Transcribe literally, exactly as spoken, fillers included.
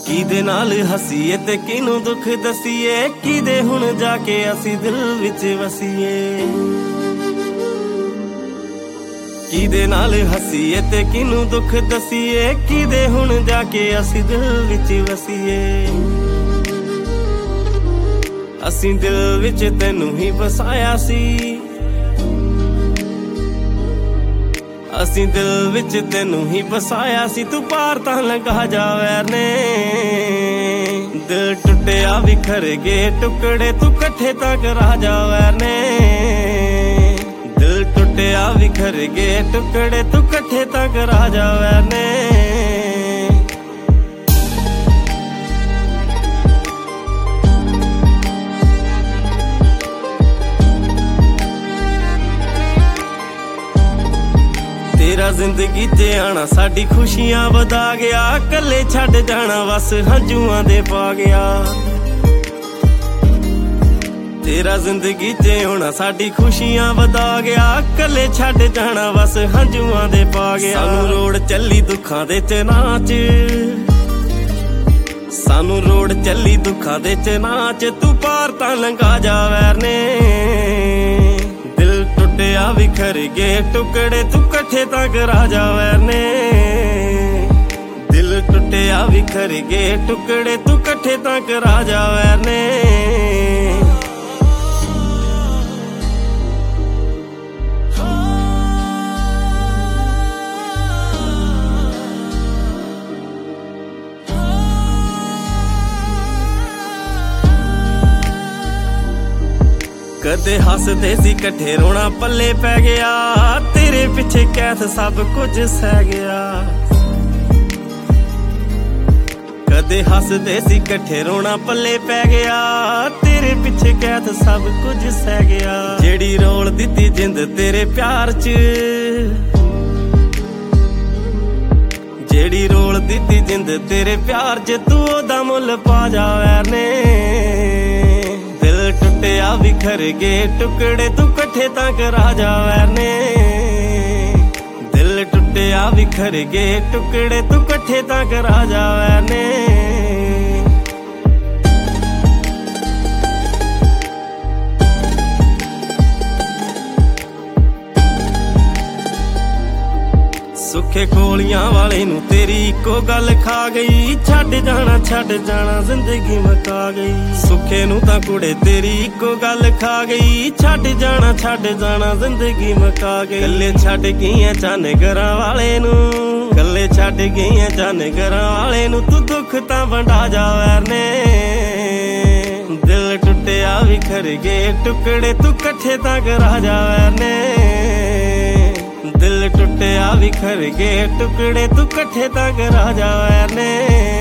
ਕਿਹਦੇ ਨਾਲ ਹੱਸੀਏ ਤੇ ਕਿਹਨੂੰ ਦੁੱਖ ਦਸੀਏ, ਕਿਹਦੇ ਹੁਣ ਜਾ ਕੇ ਅਸੀਂ ਦਿਲ ਵਿੱਚ ਵਸੀਏ। ਕਿਹਦੇ ਨਾਲ ਹੱਸੀਏ ਤੇ ਕਿਹਨੂੰ ਦੁੱਖ ਦਸੀਏ, ਕਿਹਦੇ ਹੁਣ ਜਾ ਕੇ ਅਸੀਂ ਦਿਲ ਵਿੱਚ ਵਸੀਏ। ਅਸੀਂ ਦਿਲ ਵਿੱਚ ਤੈਨੂੰ ਹੀ ਵਸਾਇਆ ਸੀ, ਅਸੀਂ ਦਿਲ ਵਿੱਚ ਤੈਨੂੰ ਹੀ ਵਸਾਇਆ ਸੀ। ਤੂੰ ਪਾਰ ਤਾਂ ਲੰਘਾ ਜਾ ਵੈਰ ਨੇ, ਦਿਲ ਟੁੱਟਿਆ ਵਿਖਰ ਗਏ ਟੁਕੜੇ, ਤੂੰ ਇਕੱਠੇ ਤਾਂ ਕਰਾ ਜਾ ਵੈਰ ਨੇ। ਦਿਲ ਟੁੱਟਿਆ ਵਿਖਰ ਗਏ ਟੁਕੜੇ, ਤੂੰ ਇਕੱਠੇ ਤਾਂ ਕਰਾ ਜਾ ਵੈਰ ਨੇ। ਤੇਰਾ ਜ਼ਿੰਦਗੀ 'ਚ ਆਣਾ ਸਾਡੀ ਖੁਸ਼ੀਆਂ ਵਧਾ ਗਿਆ, ਕੱਲੇ ਛੱਡ ਜਾਣਾ ਬਸ ਹੰਝੂਆਂ ਦੇ ਪਾ ਗਿਆ। ਤੇਰਾ ਜ਼ਿੰਦਗੀ 'ਚ ਆਉਣਾ ਸਾਡੀ ਖੁਸ਼ੀਆਂ ਵਧਾ ਗਿਆ, ਕੱਲੇ ਛੱਡ ਜਾਣਾ ਬਸ ਹੰਝੂਆਂ ਦੇ ਪਾ ਗਿਆ। ਸਾਨੂੰ ਰੋੜ ਚੱਲੀ ਦੁੱਖਾਂ ਦੇ ਚਨਾਹ 'ਚ, ਸਾਨੂੰ ਰੋੜ ਚੱਲੀ ਦੁੱਖਾਂ ਦੇ ਚਨਾਹ 'ਚ, ਤੂੰ ਪਾਰ ਤਾਂ ਲੰਘਾ ਜਾ ਵੈਰ ਨੇ। ਦਿਲ ਟੁੱਟਿਆ ਵਿਖਰ ਗਏ ਟੁਕੜੇ, ਤੂੰ ਇਕੱਠੇ ਤਾਂ ਕਰਾ ਜਾ ਵੈਰ ਨੇ। ਦਿਲ ਟੁੱਟਿਆ ਵਿਖਰ ਗਏ ਟੁਕੜੇ, ਤੂੰ ਇਕੱਠੇ ਤਾਂ ਕਰਾ ਜਾ ਵੈਰ ਨੇ। ਕਦੇ ਹੱਸਦੇ ਸੀ ਇਕੱਠੇ ਰੋਣਾ ਪੱਲੇ ਪੈ ਗਿਆ, ਤੇਰੇ ਪਿੱਛੇ ਕੈਥ ਸਭ ਕੁਝ ਸਹਿ ਗਿਆ। ਕਦੇ ਹੱਸਦੇ ਸੀ ਇਕੱਠੇ ਰੋਣਾ ਪੱਲੇ ਪੈ ਗਿਆ, ਤੇਰੇ ਪਿੱਛੇ ਕੈਥ ਸਭ ਕੁਝ ਸਹਿ ਗਿਆ। ਜਿਹੜੀ ਰੋਲ ਦਿੱਤੀ ਜਿੰਦ ਤੇਰੇ ਪਿਆਰ 'ਚ, ਜਿਹੜੀ ਰੋਲ ਦਿੱਤੀ ਜਿੰਦ ਤੇਰੇ ਪਿਆਰ 'ਚ, ਤੂੰ ਉਹਦਾ ਮੁੱਲ ਪਾ ਜਾ ਵੈਰ ਨੇ। ਦਿਲ ਟੁੱਟਿਆ ਵਿਖਰ ਗਏ ਟੁਕੜੇ, ਤੂੰ ਇਕੱਠੇ ਤਾਂ ਕਰਾ ਜਾ ਵੈਰ ਨੇ। ਦਿਲ ਟੁੱਟਿਆ ਵਿਖਰ ਗਏ ਟੁਕੜੇ, ਤੂੰ ਇਕੱਠੇ ਤਾਂ ਕਰਾ ਜਾ ਵੈਰ ਨੇ। ਸੁੱਖੇ ਕੋਲੀਆਂ ਵਾਲੇ ਨੂੰ ਤੇਰੀ ਇੱਕੋ ਗੱਲ ਖਾ ਗਈ, ਛੱਡ ਜਾਣਾ ਛੱਡ ਜਾਣਾ ਜ਼ਿੰਦਗੀ ਮੁਕਾ ਗਈ। ਸੁੱਖੇ ਨੂੰ ਤਾਂ ਕੁੜੇ ਤੇਰੀ ਇੱਕੋ ਗੱਲ ਖਾ ਗਈ, ਛੱਡ ਜਾਣਾ ਛੱਡ ਜਾਣਾ ਜ਼ਿੰਦਗੀ ਮੁਕਾ ਗਈ। ਕੱਲੇ ਛੱਡ ਗਈਆਂ ਚੰਨ ਘਰਾਂ ਵਾਲੇ ਨੂੰ, ਕੱਲੇ ਛੱਡ ਗਈਆਂ ਚੰਨ ਘਰਾਂ ਵਾਲੇ ਨੂੰ, ਤੂੰ ਦੁੱਖ ਤਾਂ ਵੰਡਾ ਜਾ ਵੈਰ ਨੇ। ਦਿਲ ਟੁੱਟਿਆ ਵਿਖਰ ਗਏ ਟੁਕੜੇ, ਤੂੰ ਇਕੱਠੇ ਤਾਂ ਕਰਾ ਜਾ ਵੈਰ ਨੇ। ਦਿਲ ਟੁੱਟਿਆ ਵਿਖਰ ਗਏ ਟੁਕੜੇ, ਤੂੰ ਇਕੱਠੇ ਤਾਂ ਕਰਾ ਜਾ ਵੈਰ ਨੇ।